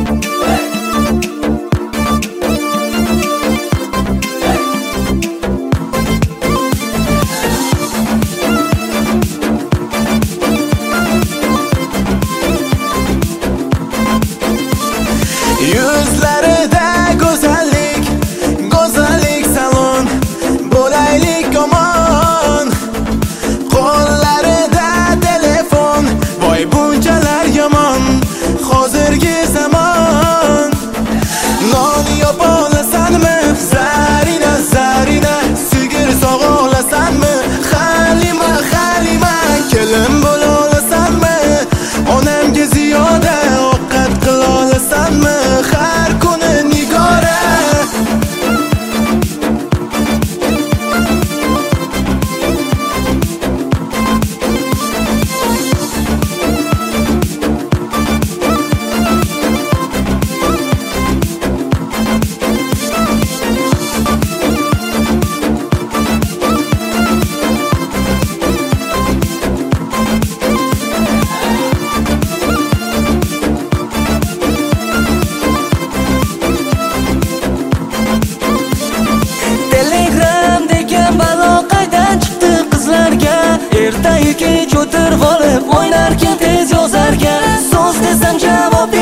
Yuzlarida go'zallik, go'zallik salon, bo'laylik omon. Qo'llarida telefon, voy bunchalar yomon hozirgi zamon. Non yopa olasanmi? Zarina, Zarina, sigir sog'a olasanmi? Halima, Halima, kelin bo'la olasanmi? Onamga ziyoda ovqat qila olasanmi? Har kuni Nigora. Ertaga kech o'tirib olib o'ynarkan tez yozarkan. So'z desam javob